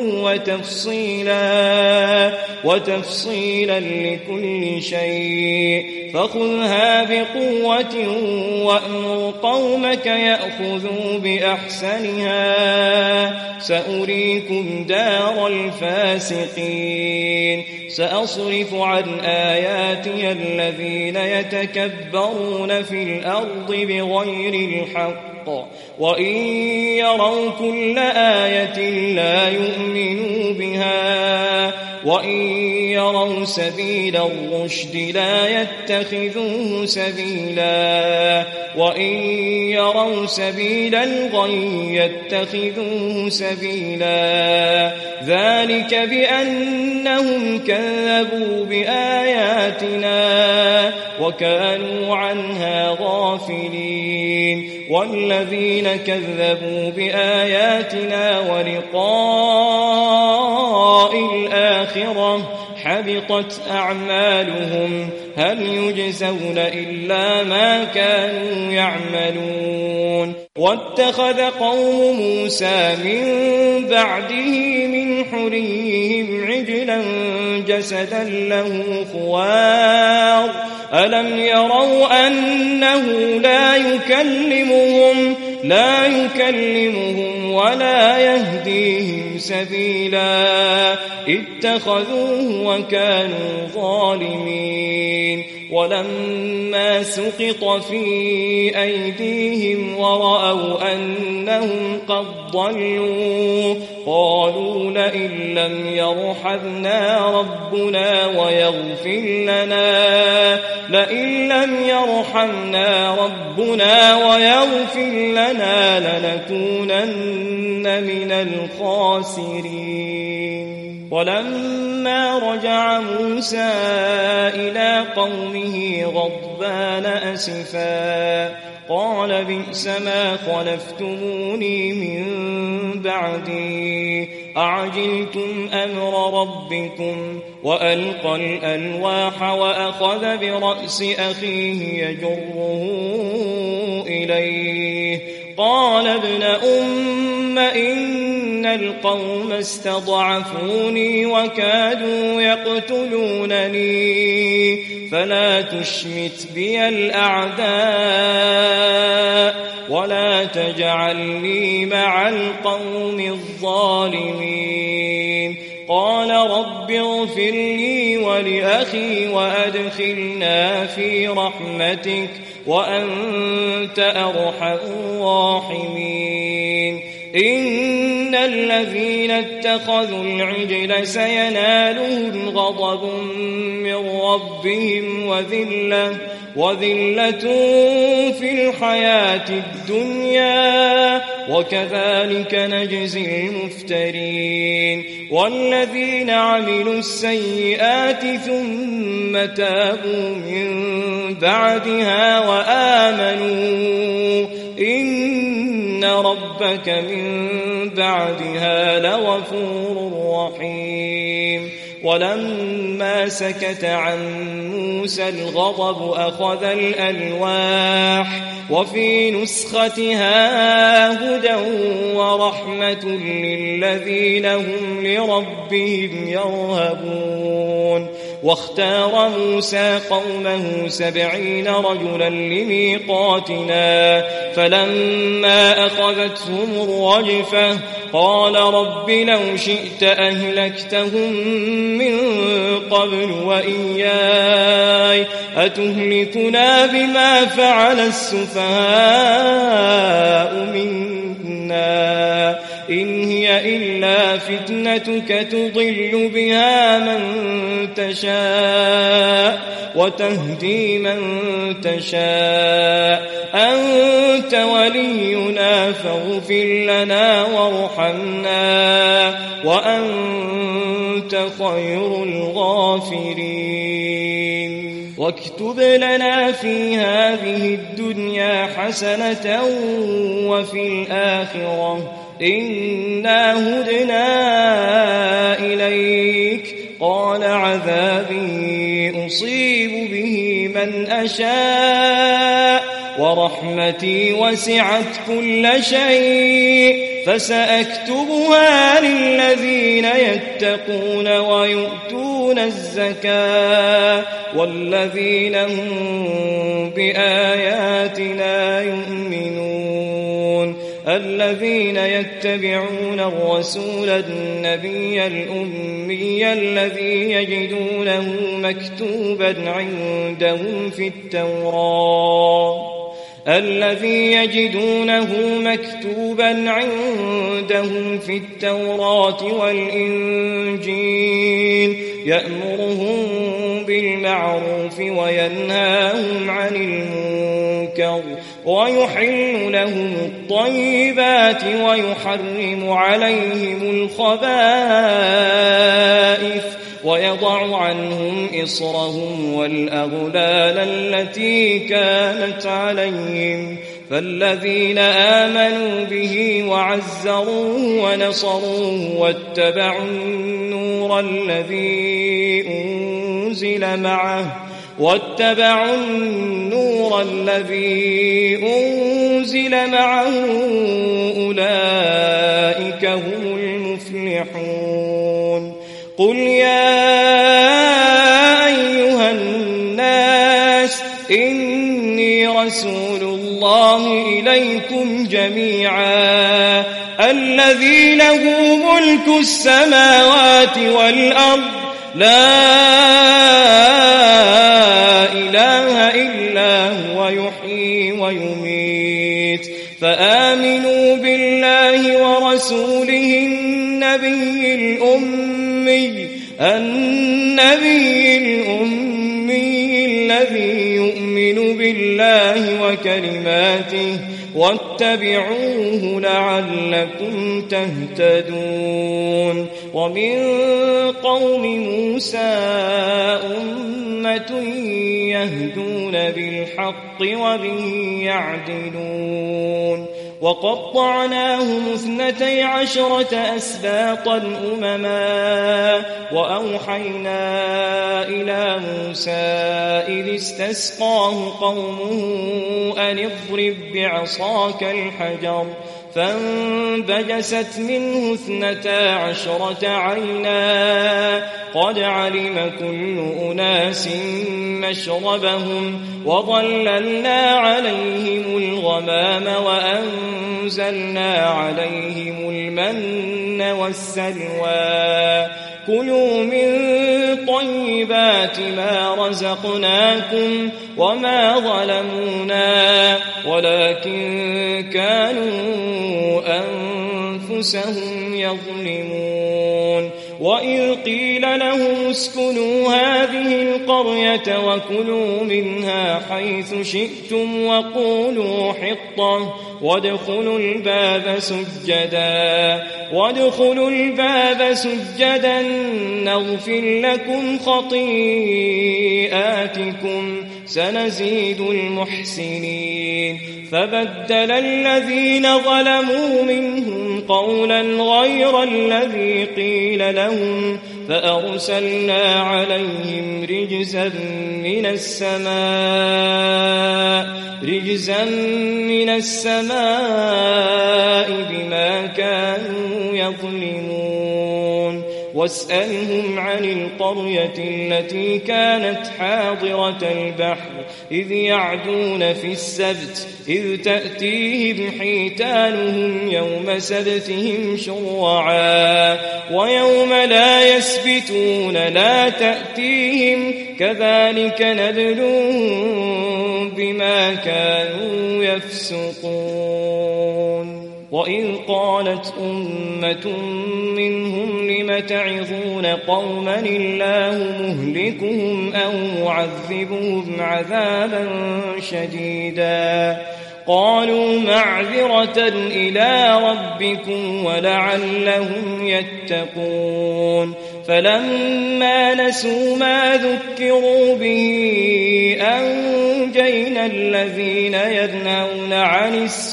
وتفصيلا وتفصيلا لكل شيء فخذها بقوة وأمر قومك يأخذوا بأحسنها سأريكم دار الفاسقين. سأصرف عن آياتي الذين يتكبرون في الأرض بغير الحق وإن يروا كل آية لا يؤمنوا بها وإن يروا سبيل الرشد لا يتخذوه سبيلا وإن يروا سبيل الغي يتخذوه سبيلا. ذلك بأنهم كذبوا بآياتنا وكانوا عنها غافلين. والذين كذبوا بآياتنا ولقاء الآخرة حبطت أعمالهم هل يجزون إلا ما كانوا يعملون. واتخذ قوم موسى من بعده من حليهم عجلا جسدا له خوار ألم يروا أنه لا يكلمهم لا يكلمهم ولا يهديهم سبيلا اتخذوه وكانوا ظالمين. ولما سقط في أيديهم ورأوا أنهم قد ضلوا قالوا لئن لم يرحمنا ربنا ويغفر لنا لئن لم يرحمنا ربنا ويغفر لنا لنكونن من الخاسرين. ولما رجع موسى إلى قومه غضبان أسفا قال بئس ما خلفتموني من بعدي أعجلتم أمر ربكم وألقى الألواح وأخذ برأس أخيه يجره إليه قال ابن أم إن القوم استضعفوني وكادوا يقتلونني فلا تشمت بي الأعداء ولا تجعلني مع القوم الظالمين. قال رب اغفر لي ولأخي وأدخلنا في رحمتك وأنت أرحم الراحمين إن الذين اتخذوا العجل سينالهم غضب من ربهم وذلة وذلة في الحياة الدنيا وكذلك نجزي المفترين والذين عملوا السيئات ثم تابوا من بعدها وآمنوا إن ربك من بعدها لغفور رحيم ولما سكت عن موسى الغضب أخذ الألواح وفي نسختها هدى ورحمة للذين هم لربهم يرهبون واختار موسى قومه سبعين رجلا لميقاتنا فلما أخذتهم الرجفة قال رب لو شئت أهلكتهم من قبل وإياي أتهلكنا بما فعل السفهاء منا إن هي إلا فتنتك تضل بها من تشاء وتهدي من تشاء أنت ولينا فاغفر لنا وارحمنا وأنت خير الغافرين واكتب لنا في هذه الدنيا حسنة وفي الآخرة إنا هدنا إليك قال عذابي أصيب به من أشاء ورحمتي وسعت كل شيء فسأكتبها للذين يتقون ويؤتون الزكاة والذين هم بآياتنا يؤمنون الذين يتبعون الرسول النبي الأمي الذي يجدونه مكتوبا عندهم في التوراة الذي يجدونه مكتوبا عندهم في التوراة والإنجيل يأمرهم بالمعروف وينهاهم عن المنكر ويحل لهم الطيبات ويحرم عليهم الخبائث ويضع عنهم إصرهم والأغلال التي كانت عليهم فالذين آمنوا به وعزروه ونصروه واتبعوا النور الذي أنزل معه واتبعوا النور الذي أنزل معه أولئك هم المفلحون قل يا أيها الناس إني رسول الله إليكم جميعا الذي له ملك السماوات والأرض لا إله إلا هو يحيي ويميت فآمنوا بالله ورسوله النبي الأمي النبي الأمي الذي يؤمن بالله وكلماته واتبعوه لعلكم تهتدون ومن قوم موسى أمة يهدون بالحق وبه يعدلون وقطعناهم اثنتي عشرة أسباطا أمما وأوحينا إلى موسى إذ استسقاه قومه أن اضرب بعصاك الحجر فانبجست منه اثنتا عشرة عينا قد علم كل أناس مشربهم وظللنا عليهم الغمام وأنزلنا عليهم المن والسلوى كلوا من طيبات ما رزقناكم وما ظلمونا ولكن كانوا أنفسهم يظلمون وإذ قيل لهم اسكنوا هذه القرية وكلوا منها حيث شئتم وقولوا حطة وادخلوا الباب سجدا وادخلوا الباب سجدا نغفر لكم خطيئاتكم سنزيد المحسنين فبدل الذين ظلموا منهم قولا غير الذي قيل لهم فأرسلنا عليهم رجزا من السماء رجزا من السماء بما كانوا يظلمون واسألهم عن القرية التي كانت حاضرة البحر إذ يعدون في السبت إذ تأتيهم حيتانهم يوم سبتهم شرعا ويوم لا يسبتون لا تأتيهم كذلك نبلوهم بما كانوا يفسقون وإذ قالت أمة منهم لم تعظون قوما الله مهلكهم أو معذبهم عذابا شديدا قالوا معذرة إلى ربكم ولعلهم يتقون فلما نسوا ما ذكروا به أنجينا الذين ينهون عن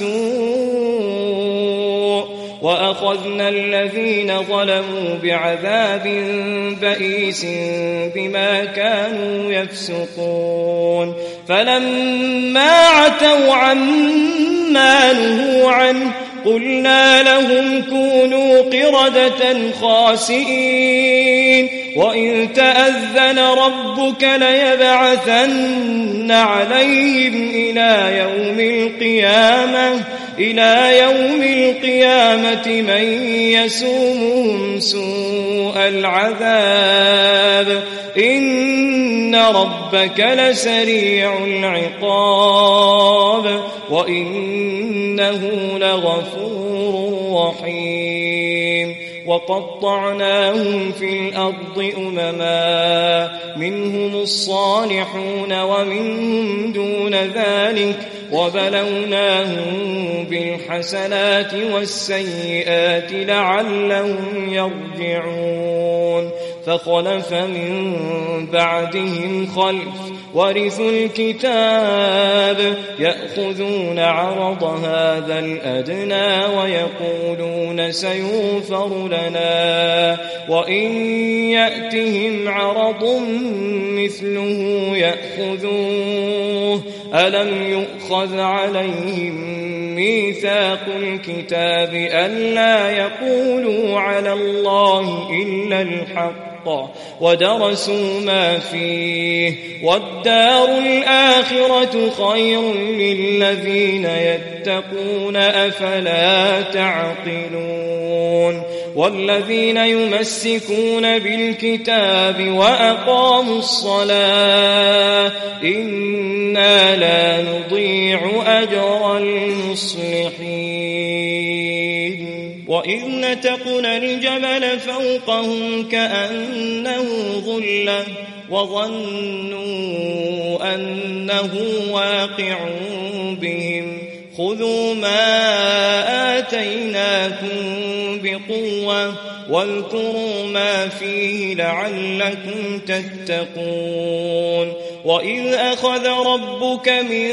السوء وأخذنا الذين ظلموا بعذاب بئيس بما كانوا يفسقون فلما عتوا عما نهوا عنه قلنا لهم كونوا قردة خاسئين وإن تأذن ربك ليبعثن عليهم إلى يوم القيامة إلى يوم القيامة من يسومهم سوء العذاب إن ربك لسريع العقاب وإنه لغفور رحيم وقطعناهم في الأرض أمما منهم الصالحون ومنهم دون ذلك وبلوناهم بالحسنات والسيئات لعلهم يرجعون فخلف من بعدهم خلف ورثوا الكتاب يأخذون عرض هذا الأدنى ويقولون سيغفر لنا وإن يأتهم عرض مثله يأخذوه ألم يؤخذ عليهم ميثاق الكتاب ألا يقولوا على الله إلا الحق ودرسوا ما فيه والدار الآخرة خير للذين يتقون أفلا تعقلون والذين يمسكون بالكتاب وأقاموا الصلاة إنا لا نضيع أجر المصلحين وإذ نتقنا الجبل فوقهم كأنه ظلة وظنوا أنه واقع بهم خذوا ما آتيناكم بقوة واذكروا ما فيه لعلكم تتقون وإذ أخذ ربك من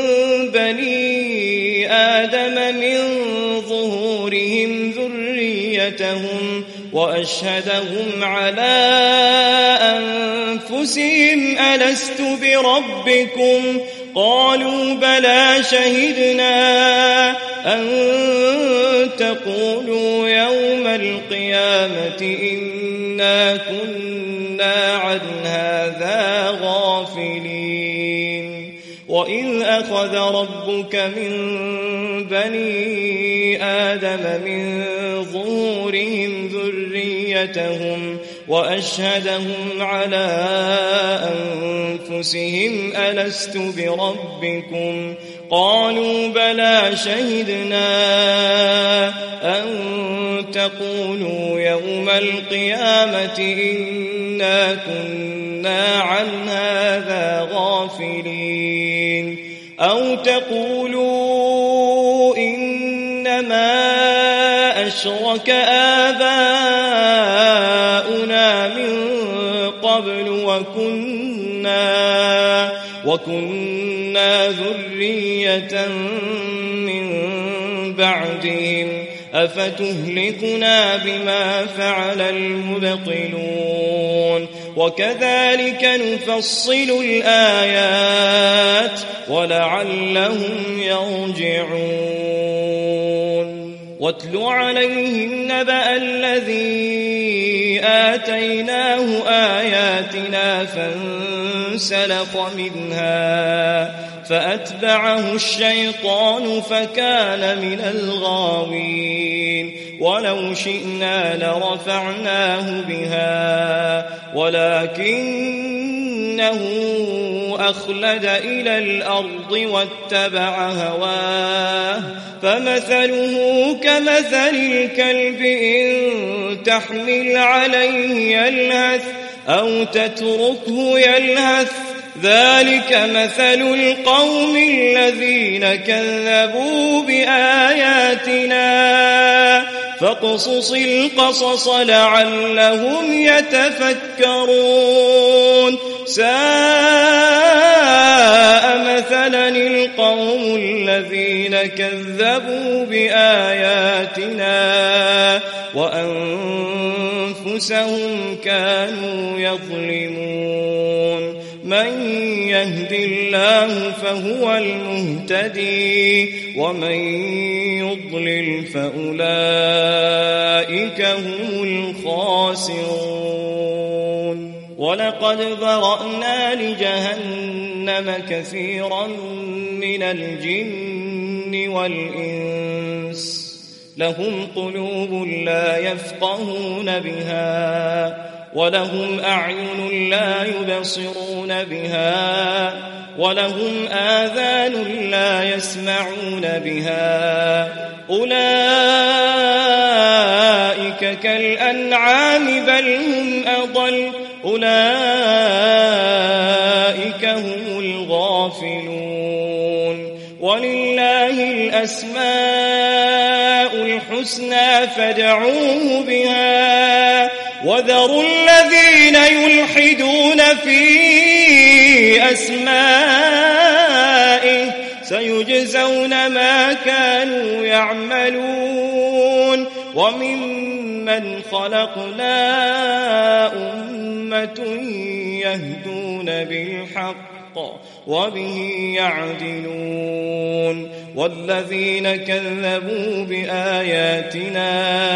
بني آدم من ظهورهم ذريتهم وأشهدهم على أنفسهم ألست بربكم قالوا بلى شهدنا أن تقولوا يوم القيامة إنا كنا عن هذا غافلين وإذ أخذ ربك من بني آدم من ظهورهم قبورهم ذريتهم وأشهدهم على أنفسهم ألست بربكم قالوا بلى شهدنا أن تقولوا يوم القيامة إنا كنا عن هذا غافلين أو تقولوا إنما أشرك آباؤنا من قبل وكنا, وكنا ذرية من بعدهم أفتهلكنا بما فعل المبطلون وكذلك نفصل الآيات ولعلهم يرجعون واتل عليهم نبأ الذي آتيناه آياتنا فانسلخ منها فأتبعه الشيطان فكان من الغاوين ولو شئنا لرفعناه بها ولكنه أخلد إلى الأرض واتبع هواه فمثله كمثل الكلب إن تحمل عليه يلهث أو تتركه يلهث ذلك مثل القوم الذين كذبوا بآياتنا فاقصص القصص لعلهم يتفكرون ساء مثلا القوم الذين كذبوا بآياتنا وأنفسهم كانوا يظلمون من يهد الله فهو المهتدي ومن يضلل فأولئك هم الخاسرون ولقد ذرأنا لجهنم كثيرا من الجن والإنس لهم قلوب لا يفقهون بها ولهم أعين لا يبصرون بها ولهم آذان لا يسمعون بها أولئك كالأنعام بل هم أضل أولئك هم الغافلون ولله الأسماء الحسنى فادعوه بها وذروا الذين يلحدون في أسمائه سيجزون ما كانوا يعملون وممن خلقنا أمة يهدون بالحق وبه يعدلون والذين كذبوا بآياتنا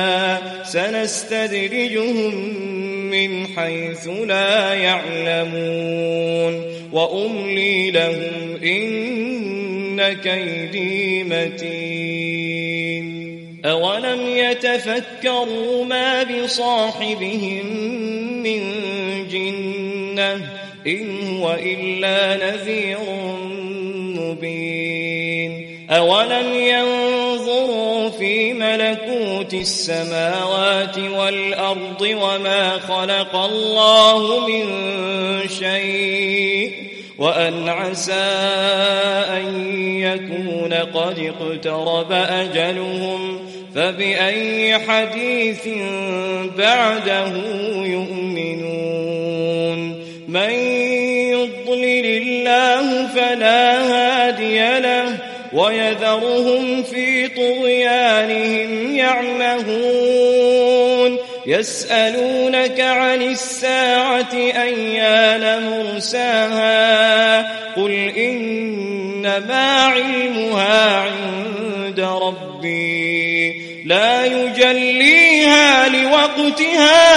سنستدرجهم من حيث لا يعلمون وأملي لهم إن كيدي متين أولم يتفكروا ما بصاحبهم من جنة إن هو إلا نذير مبين أولم ينظروا في ملكوت السماوات والأرض وما خلق الله من شيء وأن عسى أن يكون قد اقترب أجلهم فبأي حديث بعده يؤمنون من يضلل الله فلا هادي له ويذرهم في طغيانهم يعمهون يسألونك عن الساعة أيان مرساها قل إنما علمها عند ربي لا يجليها لوقتها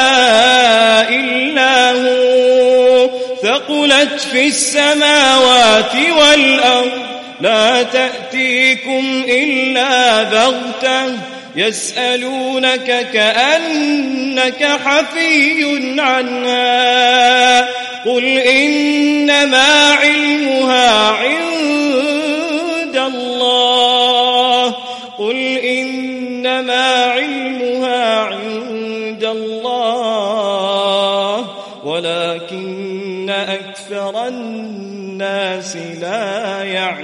إلا هو ثقلت في السماوات والأرض لا تأتيكم إلا بغتة يسألونك كأنك حفي عنها قل إنما علمها عند الله قل إنما علمها عند الله ولكن أكثر الناس لا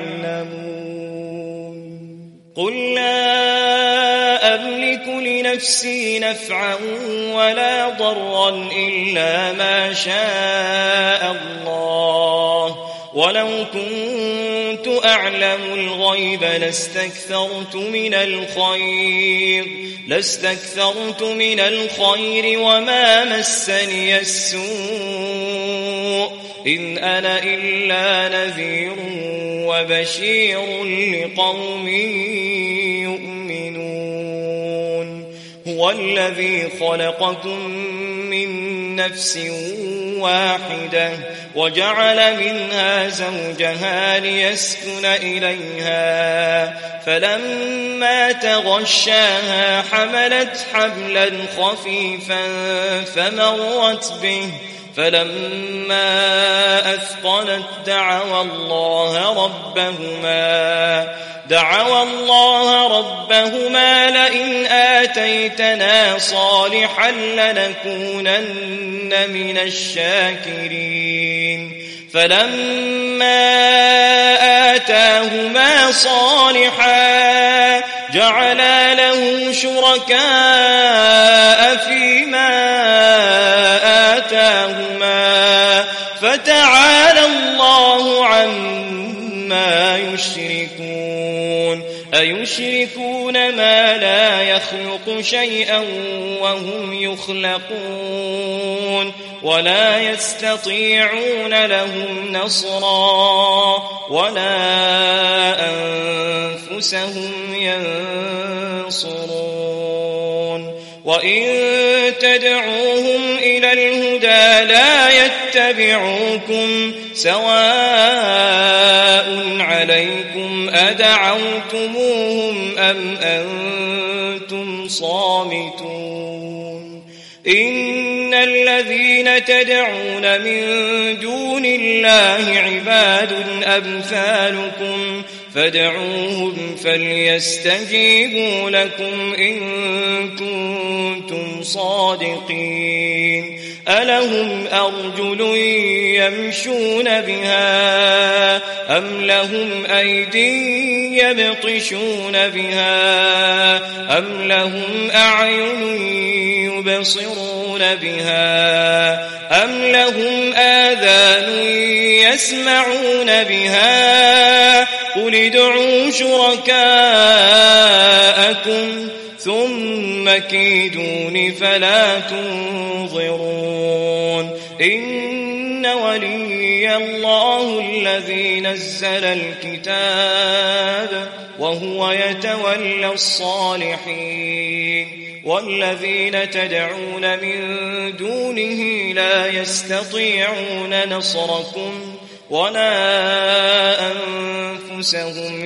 يعلمون قل لا أملك لنفسي نفعا ولا ضرا إلا ما شاء الله ولو كنت أعلم الغيب لاستكثرت من الخير لاستكثرت من الخير وما مسني السوء إن أنا إلا نذير وبشير لقوم يؤمنون هو الذي خلقكم من نفس واحدة وجعل منها زوجها ليسكن إليها فلما تغشاها حملت حملا خفيفا فمرت به فلما أثقلت دعوا الله ربهما دعوا الله ربهما لئن آتيتنا صالحا لنكونن من الشاكرين فلما آتاهما صالحا جعلا له شركاء فيما آتاهما فتعالى الله عما يشركون أيشركون ما لا يخلق شيئا وهم يخلقون ولا يستطيعون لهم نصرا ولا أنفسهم ينصرون وإن تدعوهم إلى الهدى لا يتبعوكم سواء عليكم أدعوتموهم أم أنتم صامتون إن الذين تدعون من دون الله عباد أمثالكم فادعوهم فليستجيبوا لكم إن كنتم صادقين ألهم أرجل يمشون بها أم لهم أيدي يبطشون بها أم لهم أعين يبصرون بها أم لهم آذان يسمعون بها قل ادعوا شركاءكم ثم كيدون فلا تنظرون إن ولي الله الذي نزل الكتاب وهو يتولى الصالحين والذين تدعون من دونه لا يستطيعون نصركم ولا أنفسهم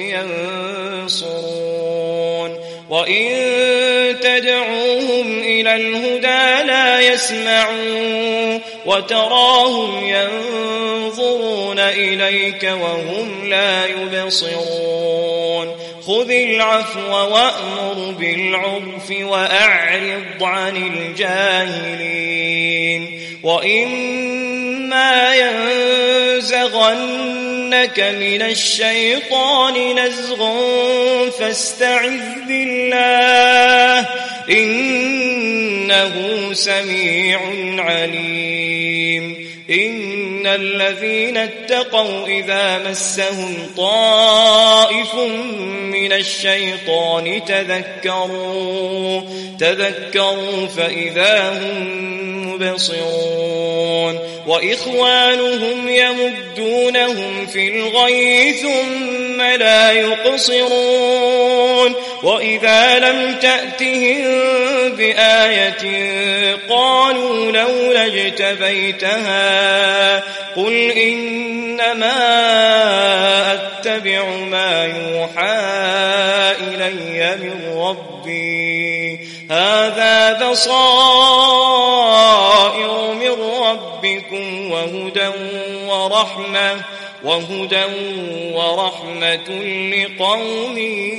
ينصرون وإن تدعوهم إلى الهدى لا يسمعون وتراهم ينظرون إليك وهم لا يبصرون خذ العفو وأمر بالعرف وأعرض عن الجاهلين وإما ينزغنك من الشيطان نزغ فاستعذ بالله إنه سميع عليم إن الذين اتقوا إذا مسهم طائف من الشيطان تذكروا تذكروا فإذا هم مبصرون وإخوانهم يمدونهم في الغي ثم لا يقصرون وإذا لم تأتهم بآية قالوا لولا اجتبيتها قل إنما أتبع ما يوحى إلي من ربي هذا بصائر من ربكم وهدى ورحمة وهدى ورحمة لقوم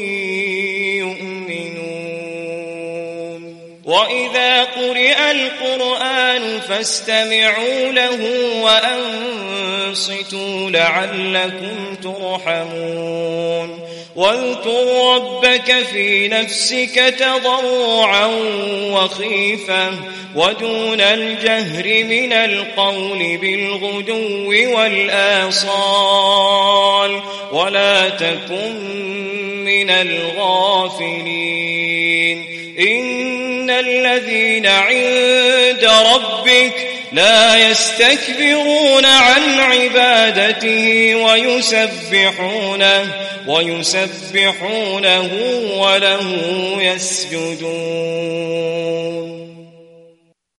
يؤمنون وإذا قرئ القرآن فاستمعوا له وأنصتوا لعلكم ترحمون واذكر ربك في نفسك تضرعا وخيفة ودون الجهر من القول بالغدو والآصال ولا تكن من الغافلين إن الذين عند ربك لا يستكبرون عن عبادته ويسبحونه ويسبحونه وله يسجدون